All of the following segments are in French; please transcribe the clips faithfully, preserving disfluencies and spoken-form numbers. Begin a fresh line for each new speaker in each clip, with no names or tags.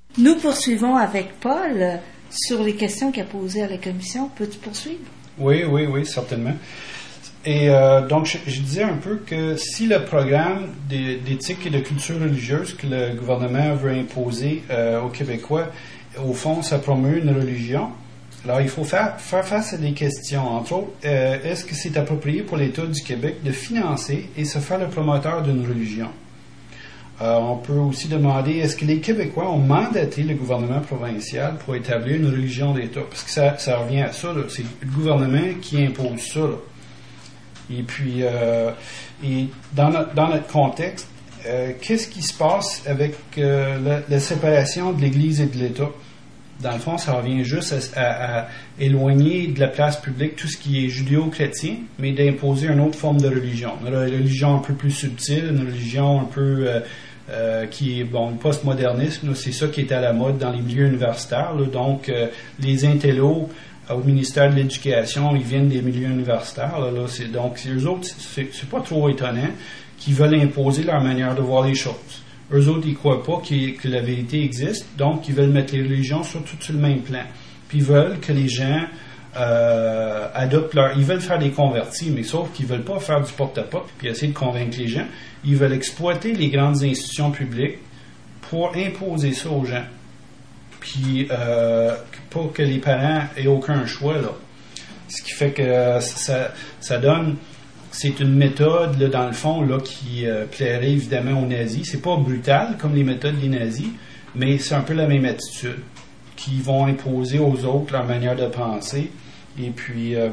Nous poursuivons avec Paul euh, sur les questions qu'il a posées à la commission. Peux-tu poursuivre?
Oui, oui, oui, certainement. Et euh, donc, je, je disais un peu que si le programme d'éthique et de culture religieuse que le gouvernement veut imposer euh, aux Québécois, au fond, ça promeut une religion, alors il faut faire, faire face à des questions. Entre autres, euh, est-ce que c'est approprié pour l'État du Québec de financer et se faire le promoteur d'une religion? Euh, on peut aussi demander, est-ce que les Québécois ont mandaté le gouvernement provincial pour établir une religion d'État? Parce que ça, ça revient à ça, là. C'est le gouvernement qui impose ça, là. Et puis, euh, et dans, notre, dans notre contexte, euh, qu'est-ce qui se passe avec euh, la, la séparation de l'Église et de l'État? Dans le fond, ça revient juste à, à, à éloigner de la place publique tout ce qui est judéo-chrétien, mais d'imposer une autre forme de religion. Une religion un peu plus subtile, une religion un peu euh, euh, qui est, bon, le postmodernisme, là, c'est ça qui est à la mode dans les milieux universitaires. Là, donc, euh, les intellos au ministère de l'Éducation, ils viennent des milieux universitaires. Là, là, c'est, donc, c'est eux autres, c'est, c'est pas trop étonnant qu'ils veulent imposer leur manière de voir les choses. Eux autres, ils croient pas que la vérité existe, donc ils veulent mettre les religions sur tout sur le même plan. Puis ils veulent que les gens euh, adoptent leur... Ils veulent faire des convertis, mais sauf qu'ils veulent pas faire du porte-à-porte puis essayer de convaincre les gens. Ils veulent exploiter les grandes institutions publiques pour imposer ça aux gens. Puis euh, pour que les parents aient aucun choix, là. Ce qui fait que ça, ça donne... C'est une méthode, là, dans le fond, là, qui euh, plairait évidemment aux nazis. C'est pas brutal comme les méthodes des nazis, mais c'est un peu la même attitude, qui vont imposer aux autres leur manière de penser. Et puis, euh,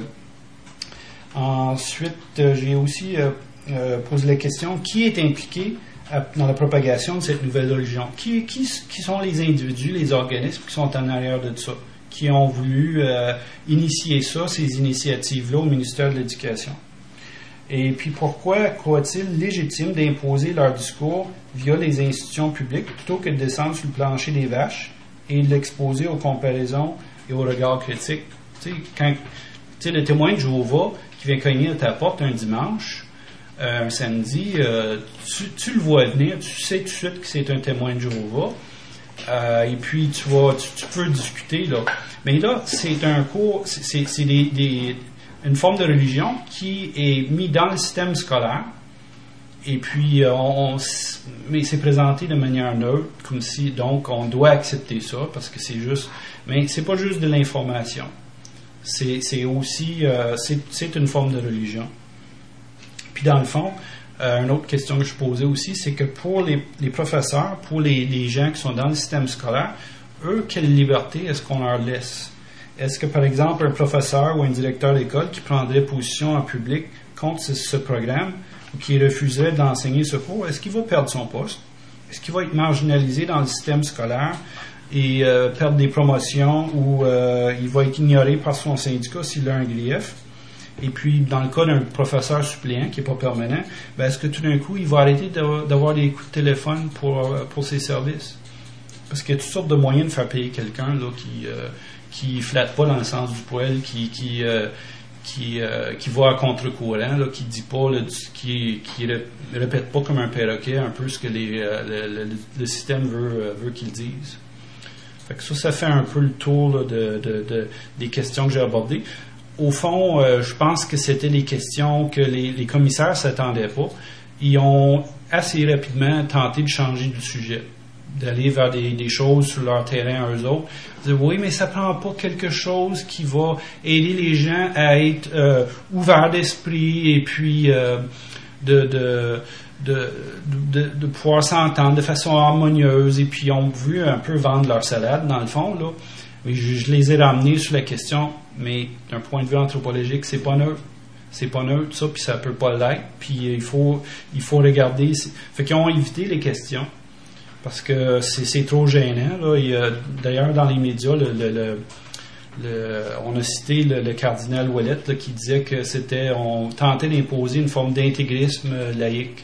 ensuite, euh, j'ai aussi euh, euh, posé la question, qui est impliqué à, dans la propagation de cette nouvelle religion? Qui, qui, qui sont les individus, les organismes qui sont en arrière de ça, qui ont voulu euh, initier ça, ces initiatives-là au ministère de l'Éducation? Et puis, pourquoi croient-ils légitime d'imposer leur discours via les institutions publiques plutôt que de descendre sur le plancher des vaches et de l'exposer aux comparaisons et aux regards critiques? Tu sais, quand, tu sais, le témoin de Jéhovah qui vient cogner à ta porte un dimanche, euh, un samedi, euh, tu, tu le vois venir, tu sais tout de suite que c'est un témoin de Jéhovah, euh, et puis tu vas, tu, tu peux discuter, là. Mais là, c'est un cours, c'est, c'est, c'est des... des une forme de religion qui est mise dans le système scolaire, et puis euh, on, on, mais c'est présenté de manière neutre, comme si, donc, on doit accepter ça, parce que c'est juste, mais c'est pas juste de l'information, c'est, c'est aussi, euh, c'est, c'est une forme de religion. Puis dans le fond, euh, une autre question que je posais aussi, c'est que pour les, les professeurs, pour les, les gens qui sont dans le système scolaire, eux, quelle liberté est-ce qu'on leur laisse? Est-ce que, par exemple, un professeur ou un directeur d'école qui prendrait position en public contre ce, ce programme ou qui refuserait d'enseigner ce cours, est-ce qu'il va perdre son poste? Est-ce qu'il va être marginalisé dans le système scolaire et euh, perdre des promotions ou euh, il va être ignoré par son syndicat s'il a un grief? Et puis, dans le cas d'un professeur suppléant qui n'est pas permanent, ben, est-ce que tout d'un coup, il va arrêter d'avoir, d'avoir des coups de téléphone pour, pour ses services? Parce qu'il y a toutes sortes de moyens de faire payer quelqu'un là, qui... Euh, qui flatte pas dans le sens du poil, qui qui euh, qui, euh, qui va à contre-courant, là, qui dit pas, là, qui qui répète pas comme un perroquet un peu ce que les, euh, le, le, le système veut veut qu'ils disent. Fait que ça, ça fait un peu le tour là, de, de, de des questions que j'ai abordées. Au fond, euh, je pense que c'était des questions que les, les commissaires s'attendaient pas. Ils ont assez rapidement tenté de changer du sujet, d'aller vers des, des choses sur leur terrain à eux autres. Dire, oui, mais ça prend pas quelque chose qui va aider les gens à être euh, ouverts d'esprit et puis euh, de, de, de, de, de pouvoir s'entendre de façon harmonieuse. Et puis, ils ont voulu un peu vendre leur salade, dans le fond, là. Mais je, je les ai ramenés sur la question, mais d'un point de vue anthropologique, c'est pas neutre. C'est pas neutre, ça, puis ça peut pas l'être. Puis, il faut, il faut regarder. Fait qu'ils ont évité les questions. Parce que c'est, c'est trop gênant. Là. Il y a, d'ailleurs, dans les médias, le, le, le, le, on a cité le, le cardinal Ouellette là, qui disait que c'était, on tentait d'imposer une forme d'intégrisme laïque.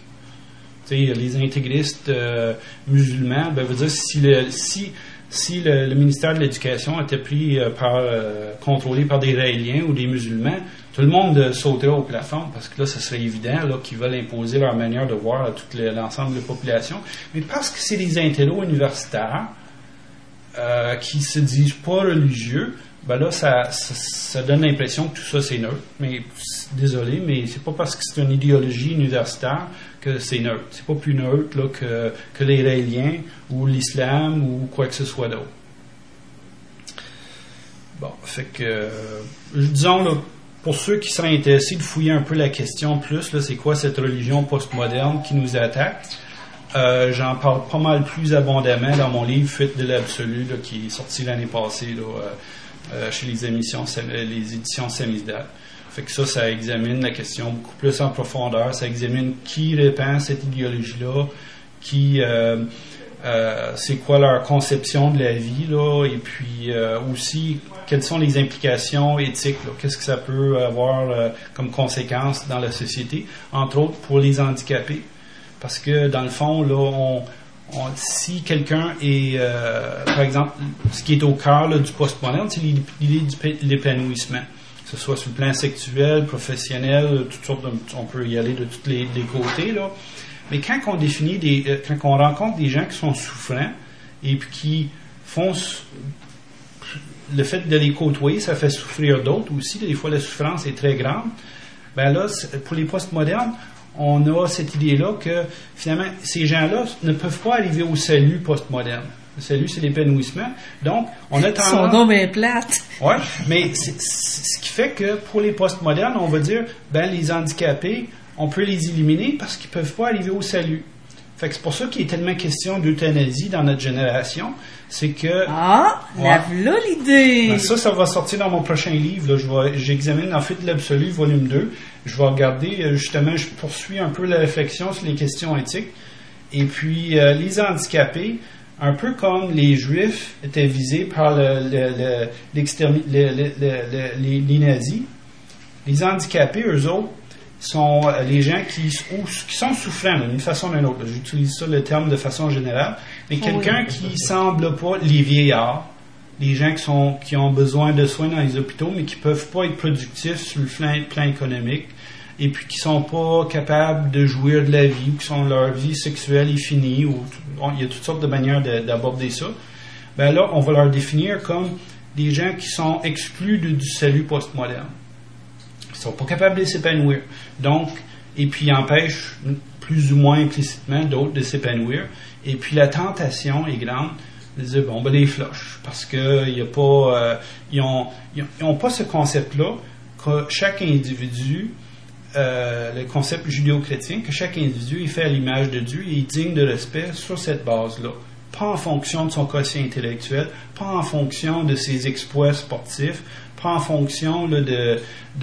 Tu sais, les intégristes euh, musulmans, ben, veut dire si le, si, si le, le ministère de l'Éducation était pris euh, par, euh, contrôlé par des raéliens ou des musulmans, tout le monde sauterait au plafond, parce que là, ça serait évident là, qu'ils veulent imposer leur manière de voir à tout le, l'ensemble de la population. Mais parce que c'est des intellos universitaires, euh, qui se disent pas religieux, ben là, ça, ça, ça donne l'impression que tout ça, c'est neutre. Mais, désolé, mais c'est pas parce que c'est une idéologie universitaire que c'est neutre. C'est pas plus neutre là, que, que les Raéliens ou l'islam ou quoi que ce soit d'autre. Bon, fait que, euh, disons, là, pour ceux qui seraient intéressés de fouiller un peu la question plus, là, c'est quoi cette religion postmoderne qui nous attaque? Euh, j'en parle pas mal plus abondamment dans mon livre Fuite de l'absolu, là, qui est sorti l'année passée, là, euh, Euh, chez les émissions, les éditions Samizdat. Fait que ça, ça examine la question beaucoup plus en profondeur. Ça examine qui répand cette idéologie-là, qui, euh, euh, c'est quoi leur conception de la vie, là, et puis euh, aussi quelles sont les implications éthiques, là, qu'est-ce que ça peut avoir euh, comme conséquence dans la société, entre autres pour les handicapés, parce que dans le fond, là, on On, si quelqu'un est, euh, par exemple, ce qui est au cœur là, du postmoderne, c'est l'idée de l'épanouissement, que ce soit sur le plan sexuel, professionnel, toutes sortes de, on peut y aller de tous les, les côtés, là. Mais quand on définit des, euh, quand on rencontre des gens qui sont souffrants et puis qui font le fait de les côtoyer, ça fait souffrir d'autres aussi. Des fois, la souffrance est très grande. Ben là, pour les postmodernes, on a cette idée-là que, finalement, ces gens-là ne peuvent pas arriver au salut postmoderne. Le salut, c'est l'épanouissement. Donc, on a tendance...
Son nom est plate.
Oui, mais c'est, c'est, ce qui fait que, pour les postmodernes, on va dire, ben, les handicapés, on peut les éliminer parce qu'ils ne peuvent pas arriver au salut. Fait que c'est pour ça qu'il est tellement question d'euthanasie dans notre génération. C'est que...
Ah,
ouais,
la voilà l'idée!
Ben ça, ça va sortir dans mon prochain livre. Là. Je vais, j'examine en fait l'absolu, volume deux. Je vais regarder, justement, je poursuis un peu la réflexion sur les questions éthiques. Et puis, euh, les handicapés, un peu comme les Juifs étaient visés par le, le, le, l'extermi- le, le, le, le, les, les nazis, les handicapés, eux autres, sont les gens qui, ou, qui sont souffrants d'une façon ou d'une autre. J'utilise ça le terme de façon générale. Mais quelqu'un qui ne semble pas, les vieillards, les gens qui, sont, qui ont besoin de soins dans les hôpitaux, mais qui ne peuvent pas être productifs sur le plan, plan économique, et puis qui ne sont pas capables de jouir de la vie, ou qui sont leur vie sexuelle est finie, ou bon, il y a toutes sortes de manières de, d'aborder ça. Ben là, on va leur définir comme des gens qui sont exclus de, du salut postmoderne. Ils ne sont pas capables de s'épanouir. Donc, et puis ils empêchent plus ou moins implicitement d'autres de s'épanouir. Et puis la tentation est grande de dire, bon, ben les floches, parce que il y a pas, euh, ils ont, ils ont pas ce concept-là que chaque individu, euh, le concept judéo-chrétien, que chaque individu est fait à l'image de Dieu et est digne de respect sur cette base-là. Pas en fonction de son quotient intellectuel, pas en fonction de ses exploits sportifs, pas en fonction là, de,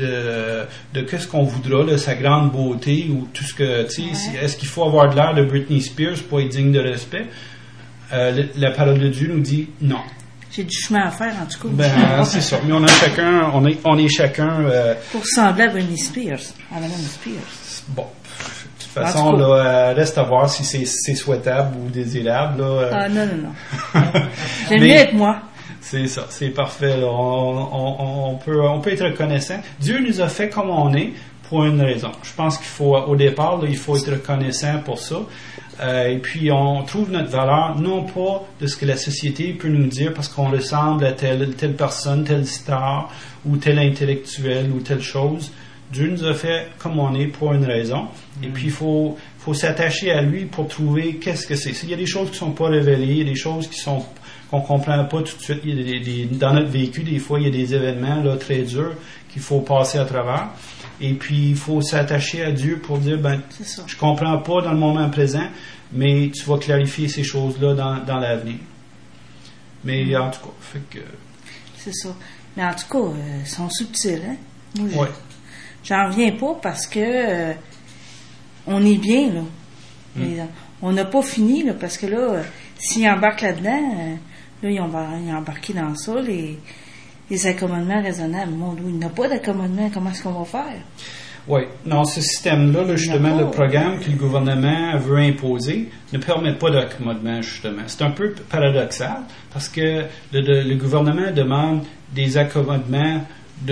de, de qu'est-ce qu'on voudra, de sa grande beauté ou tout ce que, tu sais, ouais. Est-ce qu'il faut avoir de l'air de Britney Spears pour être digne de respect? Euh, le, la parole de Dieu nous dit non.
J'ai du chemin à faire, en tout cas.
Ben, c'est ça. Mais on a chacun, on est, on est chacun... Euh,
pour ressembler à Britney Spears, à Madame Spears.
Bon. De toute façon, là, reste à voir si c'est, c'est souhaitable ou désirable. Là.
Ah, non, non, non. J'aime mieux être moi.
C'est ça, c'est parfait. Là. On, on, on, peut, on peut être reconnaissant. Dieu nous a fait comme on est pour une raison. Je pense qu'il faut, au départ, là, il faut être reconnaissant pour ça. Euh, et puis, on trouve notre valeur, non pas de ce que la société peut nous dire parce qu'on ressemble à telle, telle personne, telle star, ou tel intellectuel, ou telle chose. Dieu nous a fait comme on est pour une raison. Mm. Et puis, il faut, faut s'attacher à lui pour trouver qu'est-ce que c'est. Il y a des choses qui ne sont pas révélées, il y a des choses qui sont, qu'on ne comprend pas tout de suite. Il y a des, des, dans notre vécu, des fois, il y a des événements là, très durs qu'il faut passer à travers. Et puis, il faut s'attacher à Dieu pour dire, ben, je ne comprends pas dans le moment présent, mais tu vas clarifier ces choses-là dans, dans l'avenir. Mais mm. en tout cas, fait que...
C'est ça. Mais en tout cas, euh, ils sont subtils, hein? Moi,
oui.
J'en reviens pas parce que euh, on est bien, là. Mm. Mais, euh, on n'a pas fini, là, parce que là, euh, s'ils embarquent là-dedans, euh, là, ils ont, ils ont embarqué dans ça, les, les accommodements raisonnables. Mon Dieu, il n'y a pas d'accommodement, comment est-ce qu'on va faire?
Oui, dans ce système-là, là, justement, le programme que le gouvernement veut imposer ne permet pas d'accommodement, justement. C'est un peu paradoxal, parce que le, le, le gouvernement demande des accommodements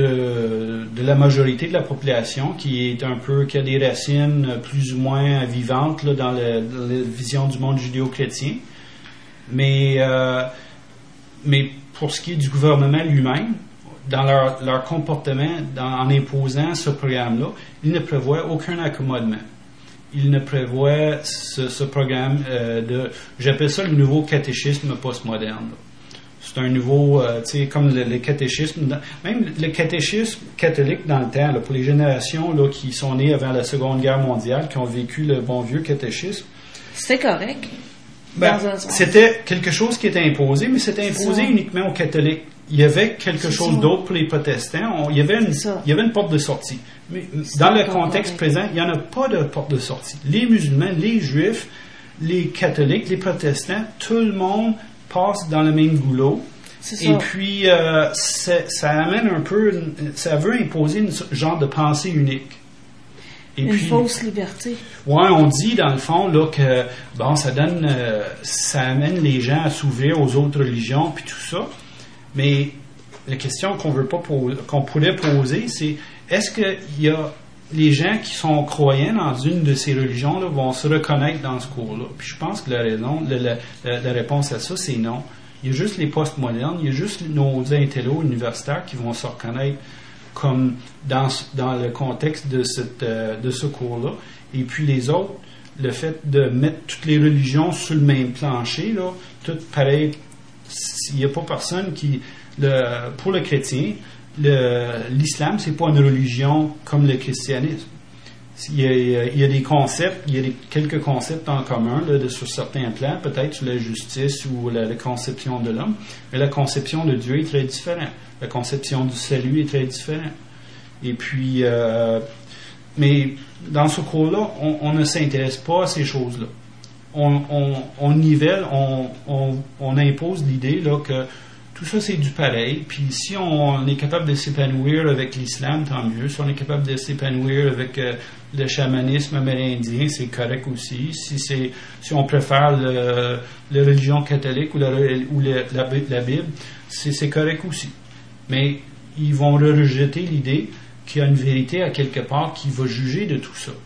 de, de la majorité de la population, qui est un peu, qui a des racines plus ou moins vivantes là, dans, le, dans la vision du monde judéo-chrétien. Mais euh, mais pour ce qui est du gouvernement lui-même, dans leur, leur comportement dans, en imposant ce programme-là, ils ne prévoient aucun accommodement. Ils ne prévoient ce, ce programme euh, de, j'appelle ça le nouveau catéchisme postmoderne. C'est un nouveau, euh, tu sais, comme le, le catéchisme, même le catéchisme catholique dans le temps, là, pour les générations là, qui sont nées avant la Seconde Guerre mondiale, qui ont vécu le bon vieux catéchisme.
C'était correct.
Ben, c'était quelque chose qui était imposé, mais c'était imposé uniquement aux catholiques. Il y avait quelque c'est chose ça. D'autre pour les protestants. On, il, y avait une, il y avait une porte de sortie. Mais c'est dans le contexte correct. Présent, il n'y en a pas de porte de sortie. Les musulmans, les juifs, les catholiques, les protestants, tout le monde passe dans le même goulot. Et puis, euh, ça amène un peu, ça veut imposer une genre de pensée unique. Et
une
puis,
fausse liberté.
Ouais, on dit dans le fond là que bon, ça donne, euh, ça amène les gens à s'ouvrir aux autres religions puis tout ça. Mais la question qu'on veut pas poser, qu'on pourrait poser, c'est est-ce que il y a les gens qui sont croyants dans une de ces religions là vont se reconnaître dans ce cours-là? Puis je pense que la raison, la, la, la réponse à ça, c'est non. Il y a juste les postmodernes, il y a juste nos intellos universitaires qui vont se reconnaître comme dans, dans le contexte de, cette, euh, de ce cours-là. Et puis les autres, le fait de mettre toutes les religions sur le même plancher, là, tout pareil, il n'y a pas personne qui... Le, pour le chrétien, le, l'islam, c'est pas une religion comme le christianisme. Il y a, il y a des concepts, il y a des, quelques concepts en commun là, de, sur certains plans, peut-être sur la justice ou la, la conception de l'homme, mais la conception de Dieu est très différente. La conception du salut est très différente. Et puis, euh, mais dans ce cours-là, on, on ne s'intéresse pas à ces choses-là. On, on, on nivelle, on, on, on impose l'idée là, que tout ça, c'est du pareil. Puis si on est capable de s'épanouir avec l'islam, tant mieux. Si on est capable de s'épanouir avec euh, le chamanisme amérindien, c'est correct aussi. Si, c'est, si on préfère le, la religion catholique ou la, ou la, la, la Bible, c'est, c'est correct aussi. Mais ils vont rejeter l'idée qu'il y a une vérité à quelque part qui va juger de tout ça.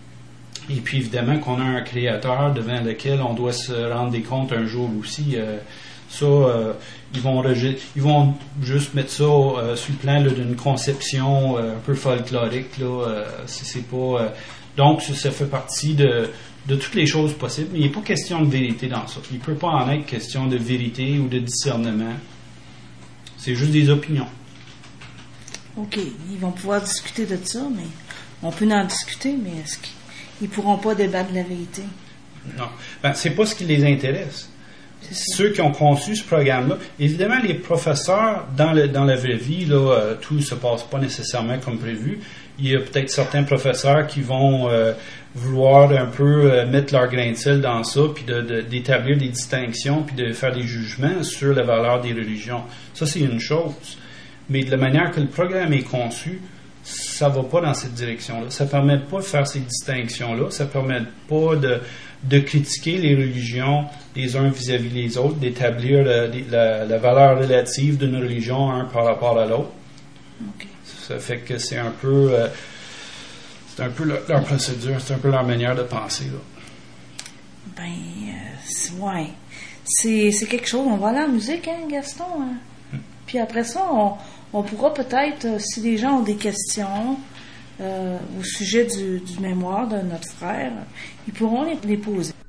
Et puis évidemment qu'on a un créateur devant lequel on doit se rendre des comptes un jour aussi. Euh, ça, euh, ils vont rejeter, ils vont juste mettre ça euh, sur le plan là, d'une conception euh, un peu folklorique. Là, euh, c'est, c'est pas, euh, donc ça fait partie de, de toutes les choses possibles. Mais il n'est pas question de vérité dans ça. Il ne peut pas en être question de vérité ou de discernement. C'est juste des opinions.
OK. Ils vont pouvoir discuter de ça, mais on peut en discuter, mais est-ce qu'ils ne pourront pas débattre de la vérité?
Non. Ben, c'est pas ce qui les intéresse. Ceux qui ont conçu ce programme-là, évidemment, les professeurs, dans, le, dans la vraie vie, là, euh, tout ne se passe pas nécessairement comme prévu. Il y a peut-être certains professeurs qui vont euh, vouloir un peu euh, mettre leur grain de sel dans ça, puis de, de, d'établir des distinctions, puis de faire des jugements sur la valeur des religions. Ça, c'est une chose. Mais de la manière que le programme est conçu, ça ne va pas dans cette direction-là. Ça ne permet pas de faire ces distinctions-là. Ça ne permet pas de, de critiquer les religions les uns vis-à-vis les autres, d'établir la, la, la valeur relative d'une religion un par rapport à l'autre.
Okay.
Ça fait que c'est un peu... Euh, c'est un peu leur, leur procédure, c'est un peu leur manière de penser, là.
Ben, euh, c'est, ouais. C'est, c'est quelque chose. On va aller en musique, hein, Gaston? Hein? Hmm. Puis après ça, on, on pourra peut-être, euh, si les gens ont des questions euh, au sujet du, du mémoire de notre frère, ils pourront les, les poser.